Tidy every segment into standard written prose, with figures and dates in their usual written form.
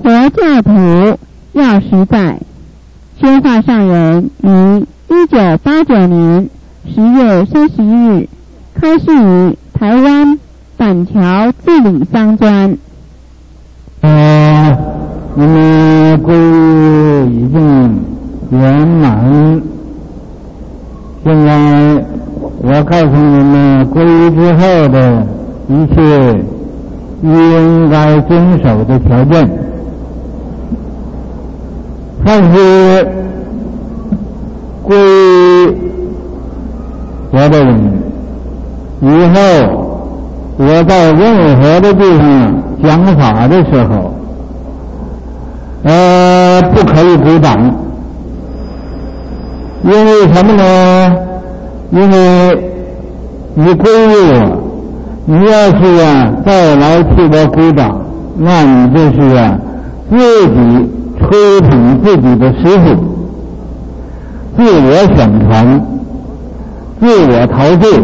佛教徒要实在。宣化上人于1989年10月31日开示于台湾板桥自理商专。 你们皈依已经圆满，现在我告诉你们皈依之后的一切应该遵守的条件。凡是皈依我的人，以后我在任何的地方讲法的时候，不可以鼓掌。因为什么呢？因为你皈依我，你要是再来替我鼓掌，那你就是自己吹捧自己的师父，自我宣传，自我陶醉，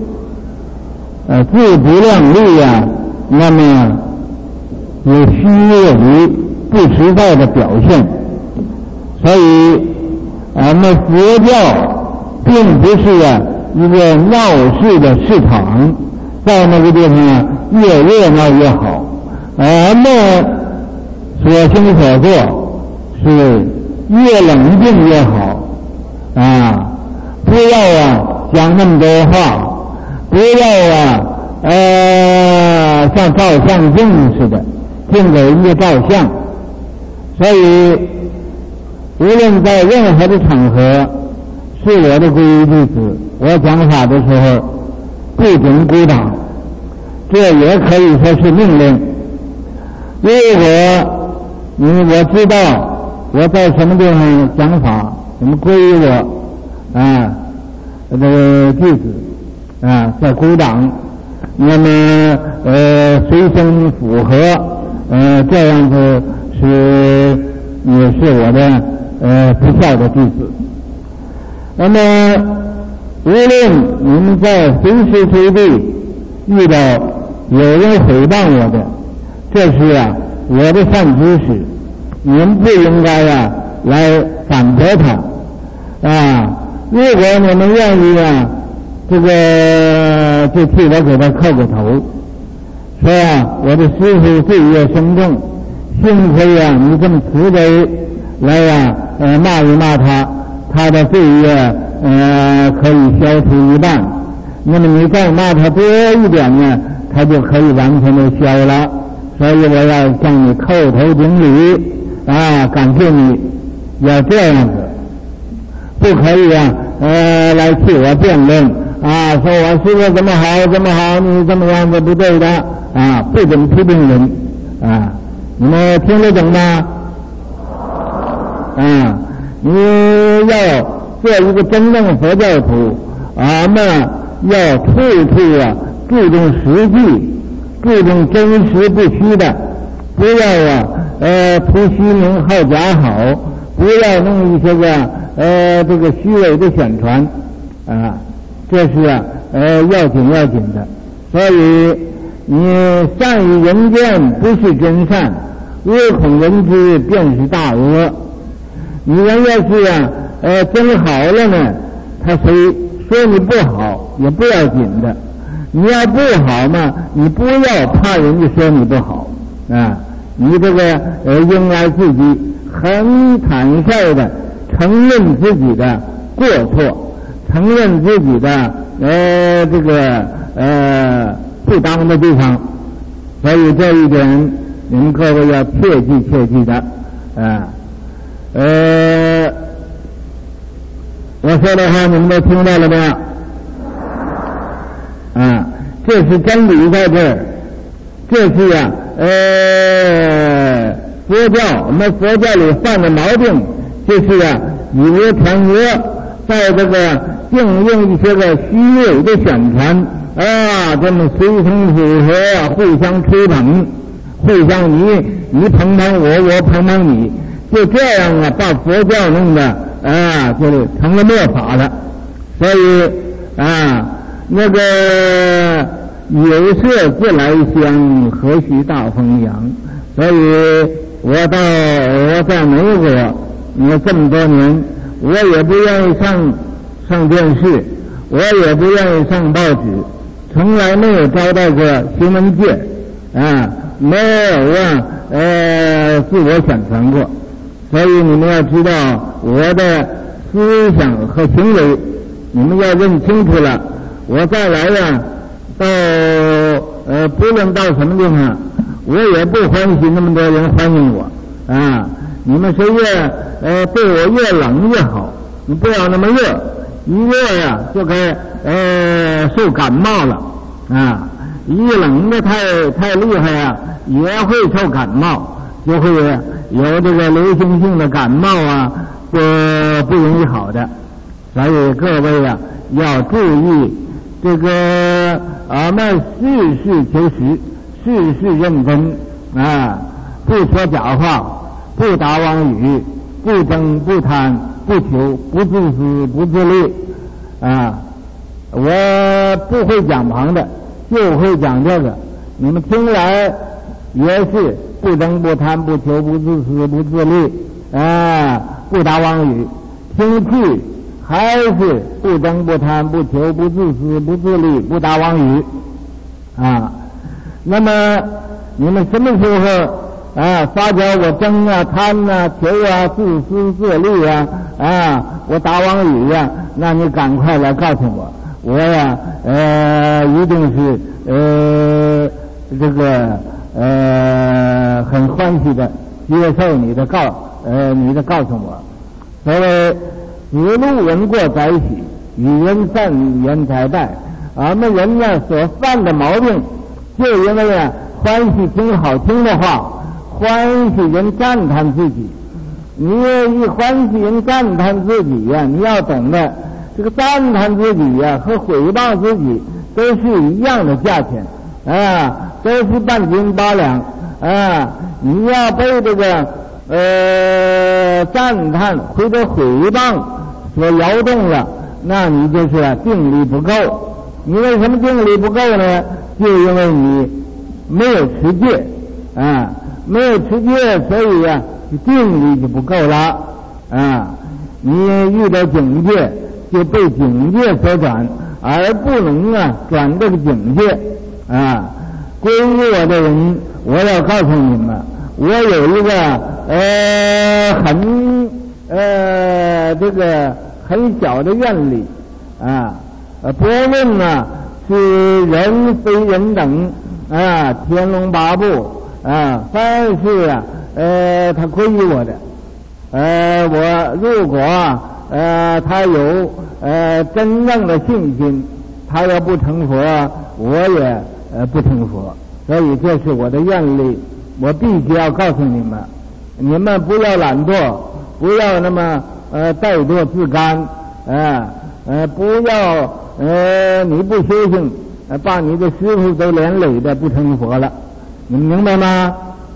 自不量力那么有虚伪不实在的表现。所以我们佛教并不是一个闹市的市场，在那个地方越热闹越好。我们所行所做是越冷静越好不要讲那么多话，不要像照相镜似的净给人家照相。所以无论在任何的场合，是我的皈依弟子，我讲法的时候不准鼓掌，这也可以说是命令。如果我知道我在什么地方讲法，你们皈依我这个弟子在鼓掌，那么随声符合，这样子也是我的不孝的弟子。那么无论你们在随时随地遇到有人诽谤我的，这是我的善知识，你们不应该来反驳他如果你们愿意就替我给他叩个头，说我的师父罪业深重，幸亏你这么慈悲来骂一骂他的罪业可以消除一半，那么你再骂他多一点他就可以完全的消了。所以我要向你叩头顶礼感谢你，要这样子，不可以来替我辩论说我师父怎么好，你这么样子不对的不准批评人你们听得懂吗？你要做一个真正的佛教徒要处处注重实际，注重真实不虚的，不要图虚名好假好，不要弄一些这个虚伪的宣传这是要紧的。所以你善于人见不是真善，恶恐人知便是大恶。你人要是真好了呢，他谁说你不好也不要紧的。你要不好嘛，你不要怕人家说你不好你这个应该自己很坦率的承认自己的过错，承认自己的这个不当的地方。所以这一点你们各位要切记的我说的话你们都听到了没有这是真理在这儿，这是佛教，我们佛教里犯的毛病就是以讹传讹，在这个应用一些虚伪的宣传这么随声附和，互相吹捧，互相你捧捧我，我捧捧你，就这样把佛教弄得就成了末法了。所以那个有色自来香，何须大风扬。所以我在美国，这么多年，我也不愿意上电视，我也不愿意上报纸，从来没有招待过新闻界没有自我宣传过。所以你们要知道我的思想和行为，你们要认清楚了。我再来到不论到什么地方，我也不欢喜那么多人欢迎我你们谁越对我越冷越好，你不要那么热，一热就该受感冒了一冷的太厉害也会受感冒，就会有这个流行性的感冒不容易好的。所以各位要注意这个事事求实，事事认真不说假话，不打妄语，不争不贪不求，不自私不自利我不会讲旁的，就会讲这个，你们听来也是不争不贪不求，不自私不自利不打妄语，听去还是不争不贪不求，不自私不自利，不打妄语那么你们什么时候发觉我争贪求自私自利我打妄语那你赶快来告诉我一定是这个很欢喜的接受你的告诉我。所谓此路人过载喜，与人善语言才待们人所犯的毛病，就因为欢喜听好听的话，欢喜人赞叹自己。你一欢喜人赞叹自己你要懂得这个赞叹自己和毁谤自己都是一样的价钱都是半斤八两你要被这个赞叹或者毁谤所摇动了，那你就是定力不够。你为什么定力不够呢？就因为你没有持戒没有持戒，所以定力就不够了你遇到警戒就被警戒所转，而不能转这个警戒归于我的人，我要告诉你们，我有一个很小的愿力不论是人非人等天龙八部凡是他归于我的我如果他有真正的信心，他要不成佛，我也不成佛。所以这是我的愿力，我必须要告诉你们，你们不要懒惰，不要那么怠惰自甘不要你不修行把你的师父都连累的不成佛了，你们明白吗？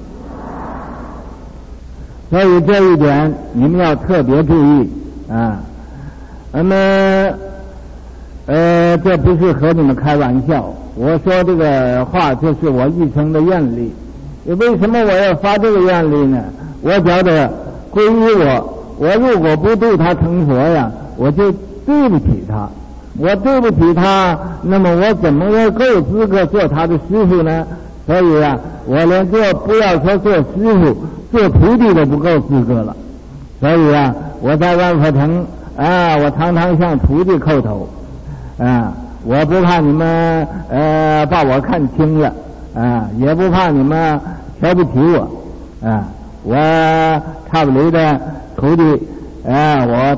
所以这一点你们要特别注意那么这不是和你们开玩笑，我说这个话就是我一生的愿力。为什么我要发这个愿力呢？我觉得归于我如果不度他成佛我就对不起他，我对不起他，那么我怎么够资格做他的师父呢？所以我连不要说做师父，做徒弟都不够资格了。所以我在万佛城我常常向徒弟叩头我不怕你们把我看轻了也不怕你们瞧不起我我差不离的徒弟我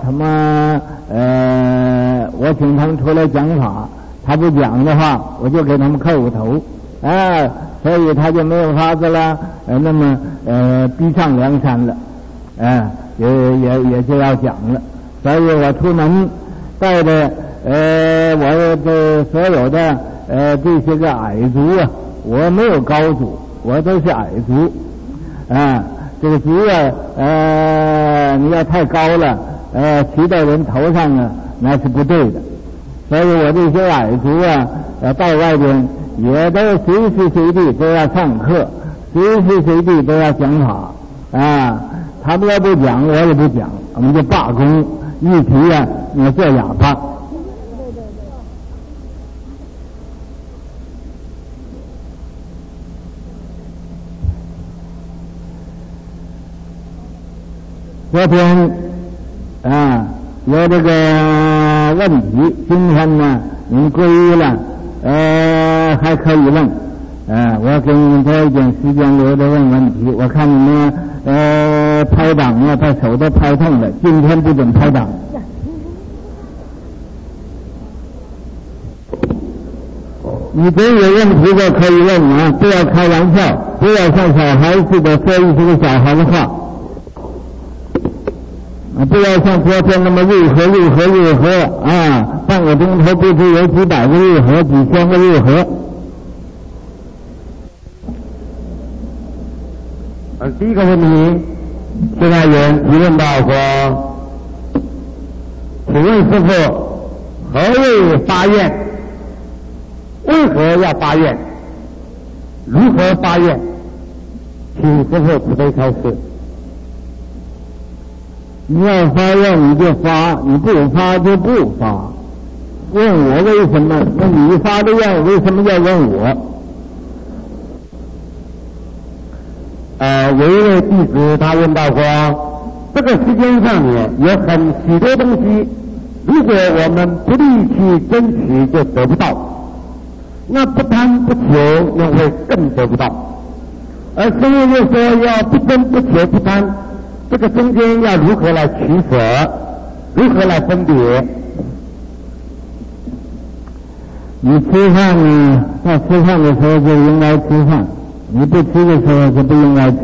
我请他们出来讲法，他不讲的话我就给他们叩头所以他就没有法子了那么逼上梁山了也就要讲了。所以我出门带着我的所有的这些个矮族我没有高族，我都是矮族这个族你要太高了骑到人头上那是不对的。所以我这些矮族到外边也都随时随地都要上课，随时随地都要讲法啊，他们要不讲，我也不讲，我们就罢工，一提啊，你做哑巴。昨天啊有这个问题，今天呢你归一了，还可以问，我给你们多一点时间留着问问题。我看你们拍档啊，把手都拍痛了，今天不准拍档。你真有问题的可以问啊，不要开玩笑，不要像小孩似的说一些个小孩的话。不要像昨天那么入河啊，半个钟头不知有几百个入河，几千个入河。第一个问题，现在有人提问到说，请问师父，何谓发愿？为何要发愿？如何发愿？请师父慈悲开示。你要发愿你就发，你不发就不发。问我为什么？那你发的愿为什么要问我？有一位弟子他问到说，这个世界上面有许多东西，如果我们不力去争取就得不到，那不贪不求那会更得不到。而师父又说要不争不求不贪，这个中间要如何来取舍，如何来分别？你吃饭呢，到吃饭的时候就应该吃饭，你不吃的时候就不应该吃。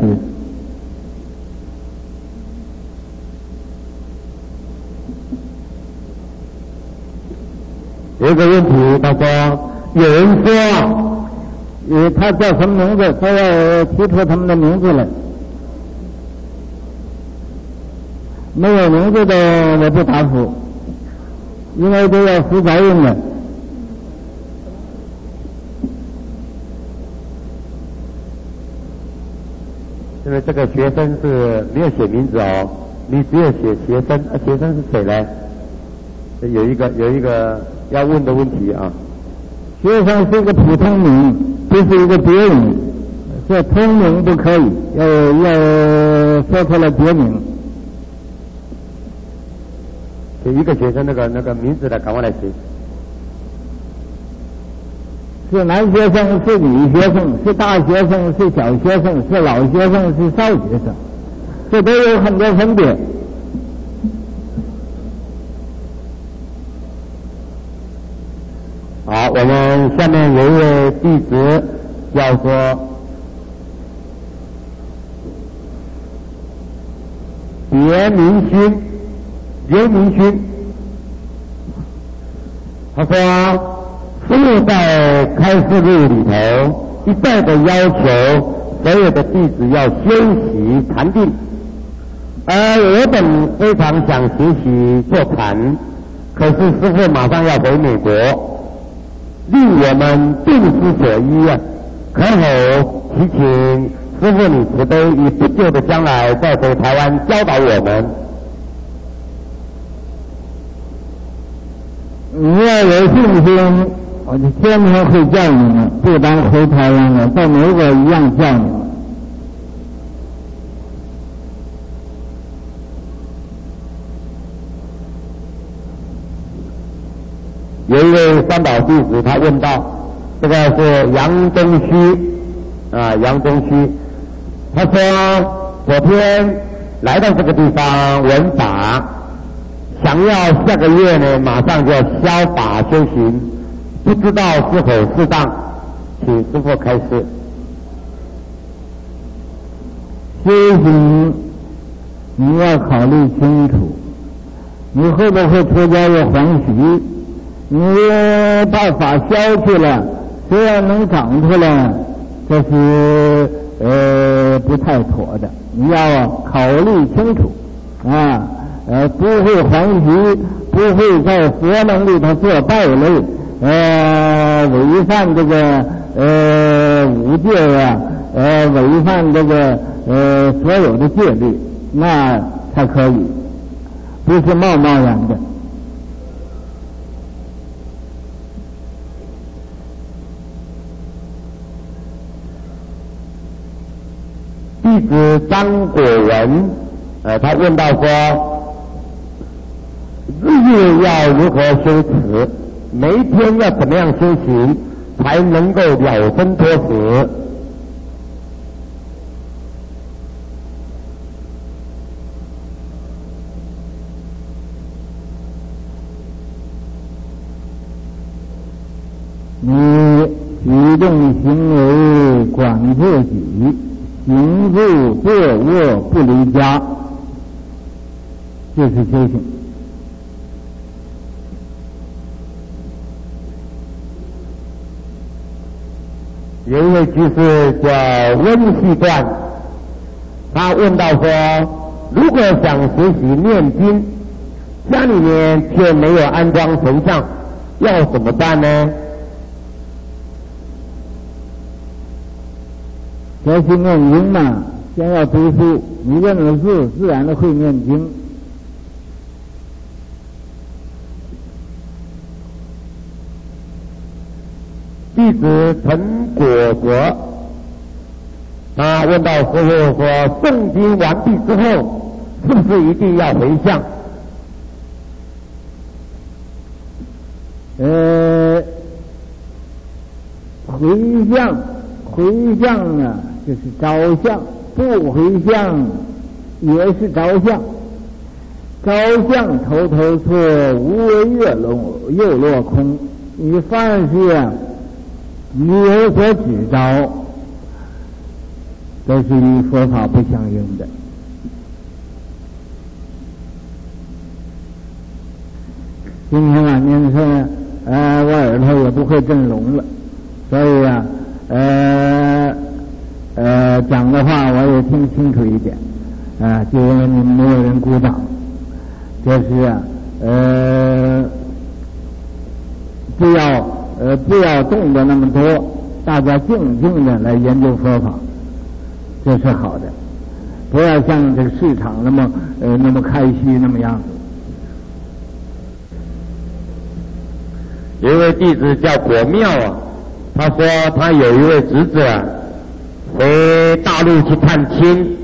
有一个问题，他说有人说他叫什么名字，他要提出他们的名字来。没有名字的我不答复，因为都要负责任的。因为这个学生是没有写名字哦，你只有写学生，学生是谁呢？有一个要问的问题啊。学生是一个普通名，不是一个别名，这通名不可以，要说出来别名。一个学生那个名字的，赶快来写。是男学生，是女学生，是大学生，是小学生，是老学生，是少学生，这都有很多分别。好，我们下面有一位弟子叫做别明勋。刘明勋，他说师父在开示录里头一再的要求所有的弟子要修习禅定，而我本非常想学习做禅，可是师父马上要回美国，令我们病之所依啊，可否祈请师父你慈悲，以不久的将来再回台湾教导我们？你要有信心，我就天天会叫你们，不当回台湾了，在美国一样叫你们。有一位三宝弟子，他问到，这个是杨东虚，他说昨天来到这个地方闻法，想要下个月呢马上就要消法修行，不知道是否适当，请师父开示。修行你要考虑清楚，你会不会出家有黄许？你把法消去了，虽然能长出来，这是不太妥的，你要考虑清楚啊。不会黄习，不会在佛门里头做败类，违犯这个五戒啊， 违犯这个所有的戒律，那才可以，不是贸贸然的。 弟子张果文，他问到说，日夜要如何修持？每一天要怎么样修行，才能够了生脱死？ 你举动行为管自己，行住坐卧不离家，这是修行。 有一位居士叫温细段，他问到说，如果想学习念经，家里面却没有安装神像，要怎么办呢？ 学习念经嘛，先要读书，你认了字，自然的会念经。 弟子陈果哲，他问到师父说，诵经完毕之后，是不是一定要回向？ 回向啊，就是着相；不回向也是着相。着相头头错，无为又落空。你凡是啊，你有所指着，都是与佛法不相应的。今天晚年说，我耳朵也不会震聋了，所以啊，讲的话我也听清楚一点，就因为你们没有人鼓掌，这是啊，不要动的那么多，大家静静的来研究佛法，这是好的，不要像这个市场那么开虚那么样子。 有一位弟子叫果妙啊，他说他有一位侄子啊，回大陆去探亲，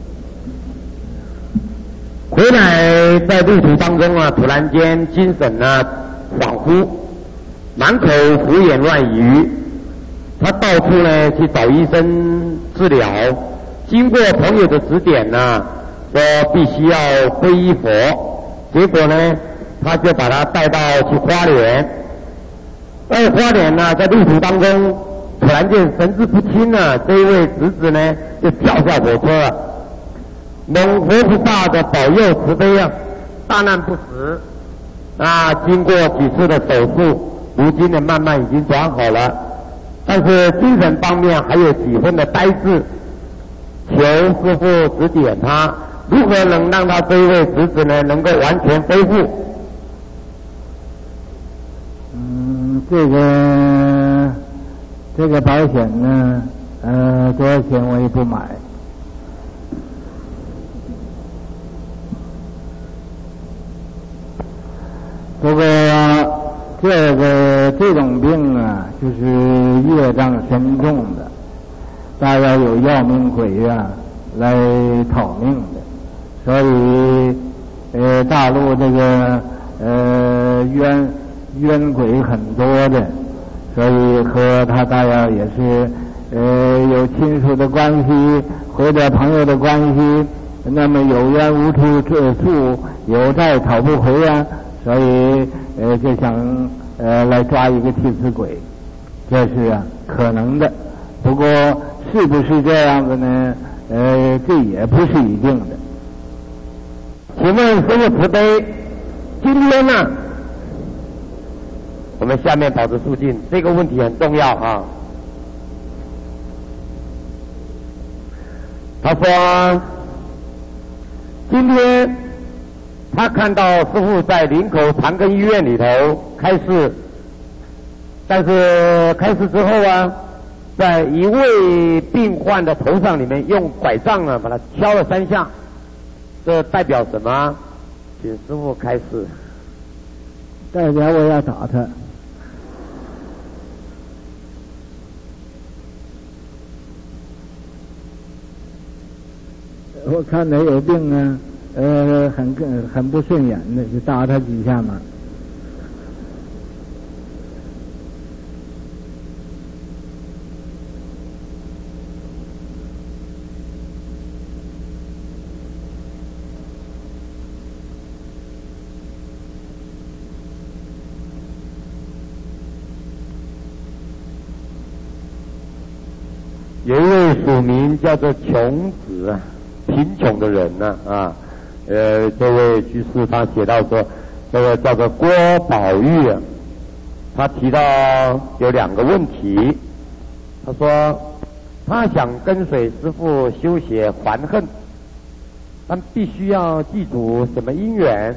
回来在路途当中啊，突然间精神啊恍惚，满口胡言乱语，他到处呢去找医生治疗，经过朋友的指点呢，说必须要皈依佛，结果呢他就把他带到去花莲。在花莲呢，在路途当中，突然间神志不清了，这一位侄子呢就跳下火车了。蒙佛菩萨的保佑慈悲啊，大难不死啊！经过几次的手术，如今呢慢慢已经转好了，但是精神方面还有几分的呆滞，求师父指点他如何能让他这一位侄子呢能够完全恢复。 这个保险呢，多少钱我也不买。不过这种病啊，就是业障深重的，大概有要命鬼啊来讨命的，所以大陆这个冤鬼很多的，所以和他大概也是有亲属的关系或者朋友的关系，那么有冤无处诉，有债讨不回啊，所以就想来抓一个替死鬼，这是可能的。不过是不是这样子呢？这也不是一定的。 请问师父慈悲，今天呢？我们下面保持肃静，这个问题很重要啊。他说，今天他看到师父在林口长庚医院里头开示，但是开示之后啊， 在一位病患的头上里面用拐杖呢把他敲了3下，这代表什么？请师父开示。 代表我要打他。我看他有病啊，很不顺眼的，就打他几下嘛。 有一位署名叫做穷子啊，贫穷的人呢这位居士他写到说，这个叫做郭宝玉啊，他提到有2个问题，他说他想跟随师父修学还恨，但必须要记住什么因缘？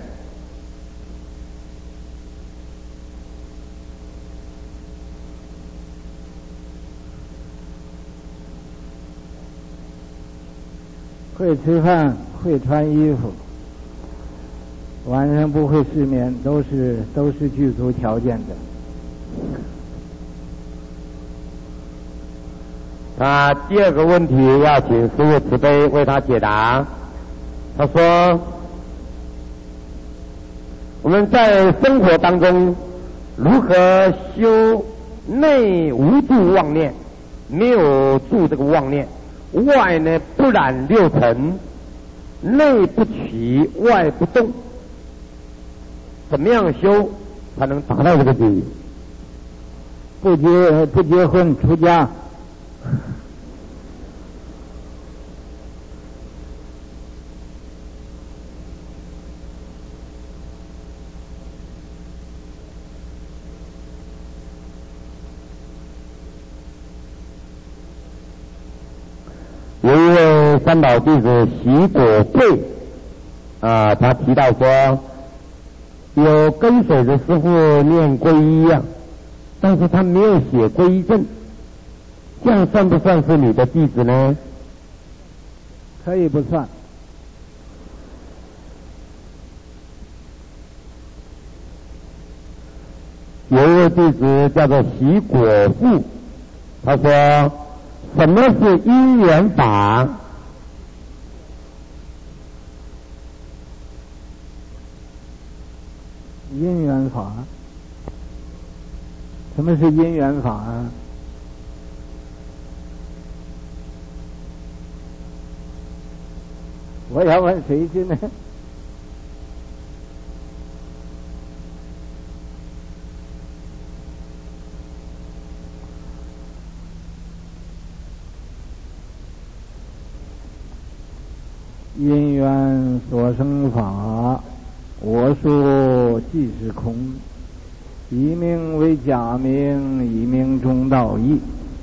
会吃饭，会穿衣服，晚上不会失眠，都是具足条件的。 他第2个问题要请师父慈悲为他解答。他说，我们在生活当中如何修内无住妄念，没有住这个妄念，外呢不染6尘，内不起外不动，怎么样修才能达到这个境界？ 不结婚出家。 有一位三宝弟子习果贵他提到说，有跟随着师父念皈依但是他没有写皈依证，这样算不算是你的弟子呢？ 可以不算。 有一位弟子叫做习果富，他说，什么是因缘法？ 因缘法？什么是因缘法啊？我要问谁去呢？因缘所生法，我说即是空，一名为假名，一名中道义。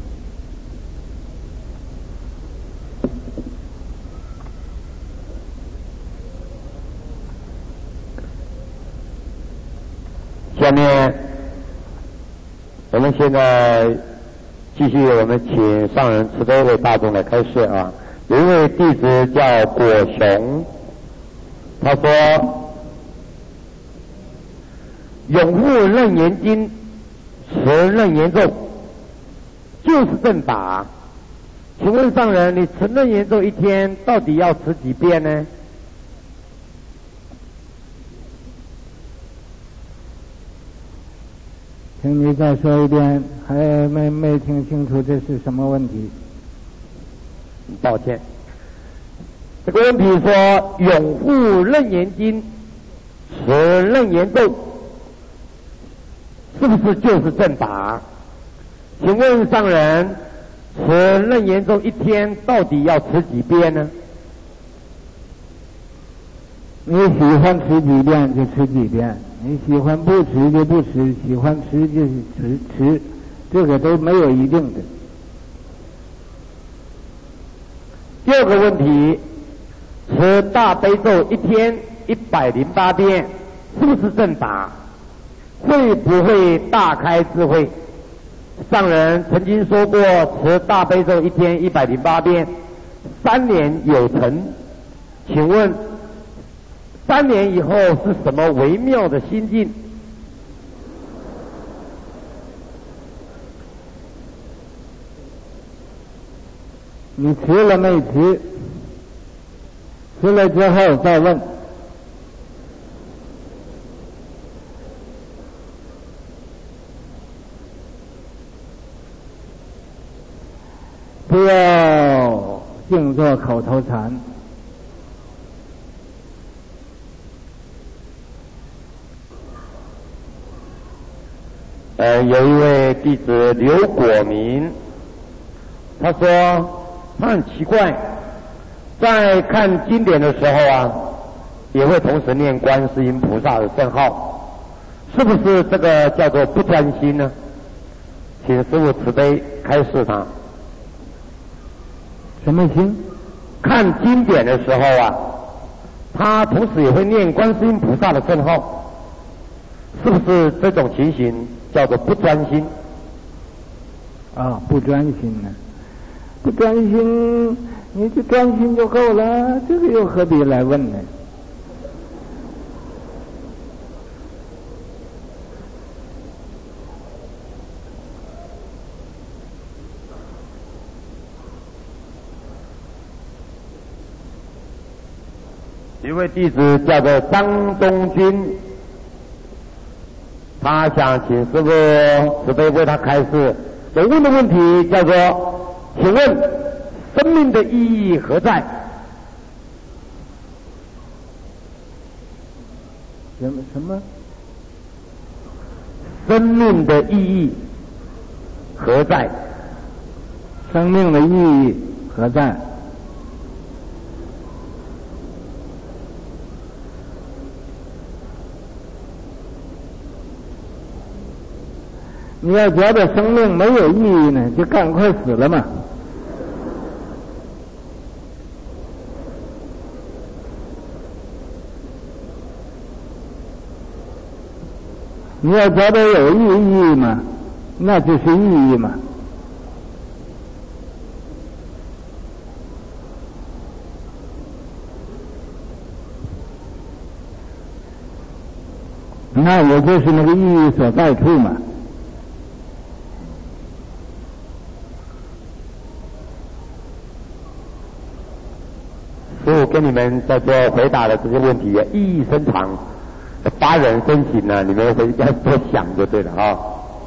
下面我们现在继续，我们请上人慈悲为大众来开示啊。有一位弟子叫果雄，他说，拥护楞严经，持楞严咒，就是正法。请问上人，你持楞严咒一天到底要持几遍呢？ 请你再说一遍，还没听清楚这是什么问题。 抱歉，这个问题说，拥护楞严经，持楞严咒，是不是就是正法？请问上人，持楞严咒一天到底要持几遍呢？ 你喜欢持几遍就持几遍，你喜欢不持就不持，喜欢持就持，这个都没有一定的。 第2个问题，持大悲咒一天108遍，是不是正法？会不会大开智慧？ 上人曾经说过，持大悲咒一天108遍，3年有成。请问，3年以后是什么微妙的心境？ 你吃了没吃？吃了之后再问。不要净做口头禅。 有一位弟子刘果明，他说他很奇怪，在看经典的时候啊，也会同时念观世音菩萨的圣号，是不是这个叫做不专心呢？请师父慈悲开示他。 什么心？ 看经典的时候啊，他同时也会念观世音菩萨的圣号，是不是这种情形叫做不专心？ 啊，不专心呢？不专心，你就专心就够了，这个又何必来问呢？ 一位弟子叫做张中军，他想请师父慈悲为他开示。我问的问题叫做：请问生命的意义何在？ 什么？ 生命的意义何在？ 生命的意义何在？你要觉得生命没有意义呢，就赶快死了嘛。你要觉得有意义嘛，那就是意义嘛。那也就是那个意义所在处嘛。 师父跟你们在做回答的这些问题意义深长，发人深省呢，你们要多想就对了啊。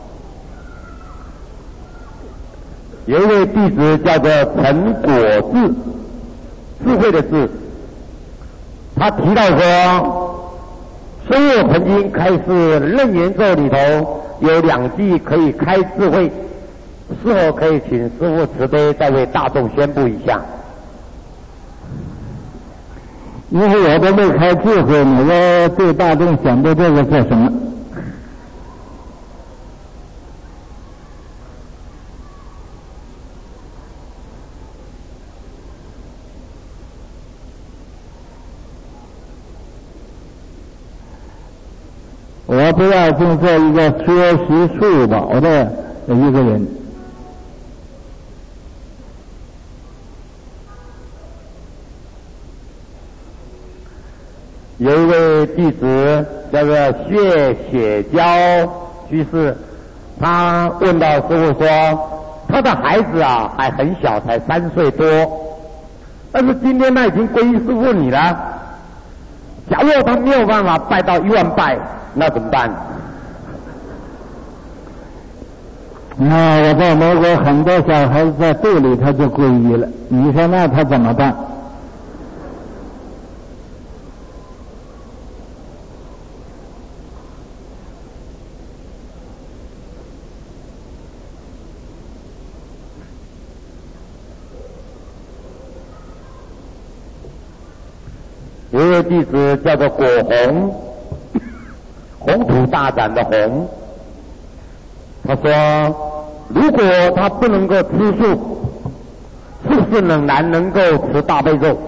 有一位弟子叫做陈果智，智慧的智，他提到说，师父曾经开示楞严咒里头有2句可以开智慧，是否可以请师父慈悲再为大众宣布一下？ 因为我都没开智慧呢，我对大众显摆这个做什么？我不要净做一个说实数宝的一个人。 有一位弟子叫做谢雪娇居士，他问到师父说，他的孩子啊还很小，才3岁多，但是今天他已经皈依师父你了，假如他没有办法拜到1万拜，那怎么办？ 我在美国很多小孩子在肚里他就皈依了，你说那他怎么办？ 有一位弟子叫做果红，宏图大展的宏，他说，如果他不能够吃素，是不是仍然能够持大悲咒？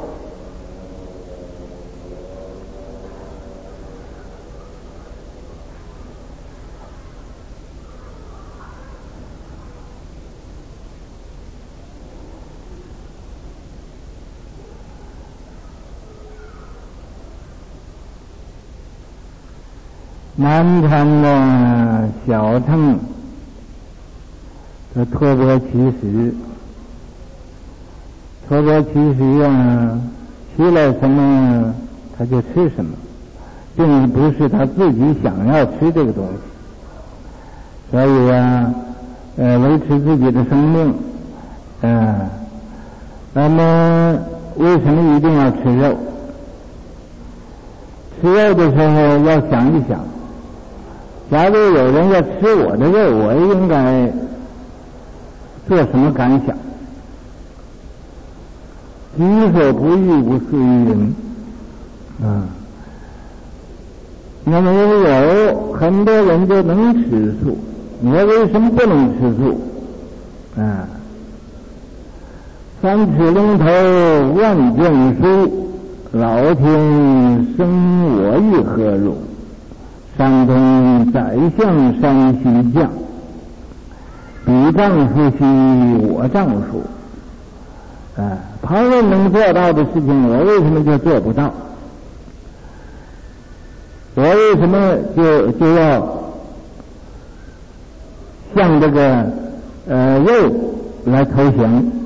南传的小乘的托钵乞食，托钵乞食啊，吃了什么他就吃什么，并不是他自己想要吃这个东西，所以啊，维持自己的生命，那么为什么一定要吃肉？吃肉的时候要想一想，假如有人要吃我的肉，我应该做什么感想？己所不欲，勿施于人。那么有很多人就能吃素，你为什么不能吃素？三尺龙头万卷书，老天生我于何如？山东宰相山西将，彼丈夫兮我丈夫。旁人能做到的事情，我为什么就做不到？我为什么就要向这个肉来投降？